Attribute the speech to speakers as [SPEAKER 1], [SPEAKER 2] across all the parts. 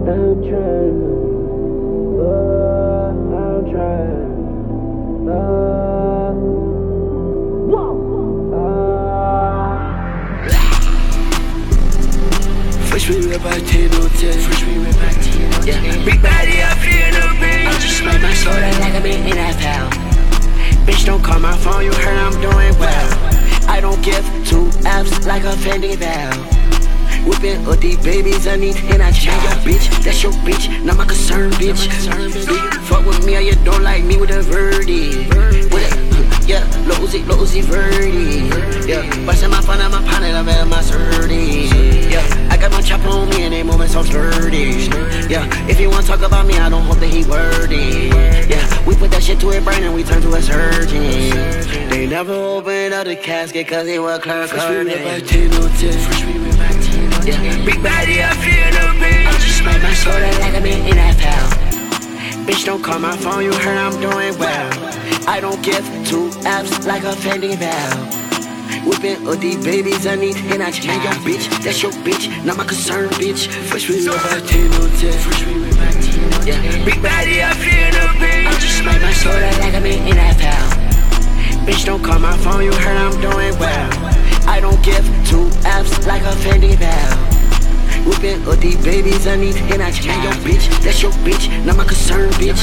[SPEAKER 1] Fresh we rip by 10 on 10. Fresh we rip by 10 on 10. Yeah. Big body up here, no bitch. I just smack my soda like I'm in NFL. Bitch, don't call my phone, you heard I'm doing well. I don't give two F's like a Fendi bell. Whipping all these babies underneath and I change your bitch. That's your bitch, not my concern, bitch. Fuck with me or you don't like me with a verdi. Yeah, Losey verdi. Yeah, bustin' my phone and my pocket, I bet my surdy. Yeah, I got my chopper on me and they moving so sturdy. Yeah, if you wanna talk about me, I don't hope that he wordy. Yeah, we put that shit to a brain and we turn to a surgeon. They never opened up the casket cause they were clear. Fresh we rip by 10 on 10. Fresh we rip by 10 on 10. Yeah, big body up here, no bitch. I just smack my soda like I'm in NFL. Bitch, don't call my phone, you heard I'm doing well. I don't give two F's like a Fendi bell. Whipping all these babies underneath and I change your bitch. That's your bitch, not my concern, bitch. Fresh we rip by 10 on 10. Fresh we rip by 10 on 10. Yeah, big body up here, no bitch. I just smack my soda like I'm in NFL. Bitch, don't call my phone, you heard I'm doing well. I don't give two F's like a Fendi bell. Whipping all these babies underneath and I change your bitch. That's your bitch, not my concern, bitch.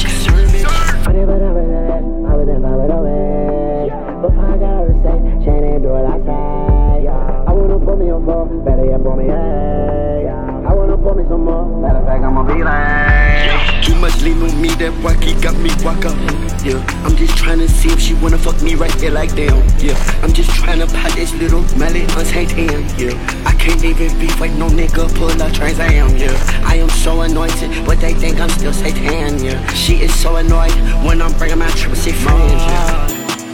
[SPEAKER 1] I wanna put me on floor, better yet put me I wanna put me some more, matter of fact I'ma be like too much lean on me, that wacky got me walk up. Yeah, I'm just trying to see if she wanna fuck me right there like damn. Yeah, I'm just trying to pop this little mallet on Satan. Yeah, I can't even beef with no nigga pull up Trans Am. Yeah, I am so anointed, but they think I'm still Satan. Yeah, she is so annoyed when I'm bringing my triple C friends. Yeah.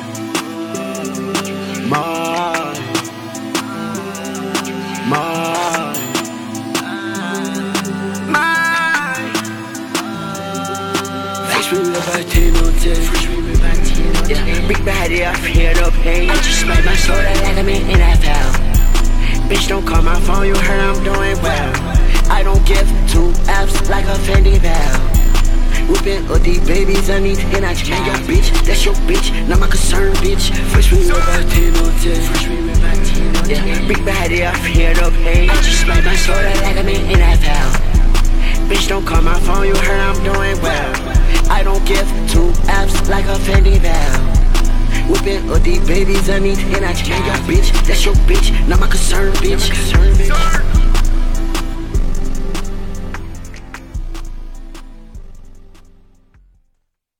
[SPEAKER 1] Fresh we rip by 10 on 10. Fresh we rip by 10 on 10. Yeah, big body up here, no pain. I just smack my soda like I'm in NFL. Bitch, don't call my phone, you heard I'm doing well. I don't give two F's like a Fendi bell. Whipping all these babies underneath and I change your bitch. That's your bitch, not my concern, bitch. Fresh we rip by 10 on 10. Fresh we rip by 10 on 10. Yeah, big body up here, no pain. I just smack my soda like I'm in NFL. Bitch, don't call my phone, you heard I'm doing well. I don't give two F's like a Fendi bell. Whipping all these babies underneath and I change your bitch. That's your bitch, not my concern, bitch.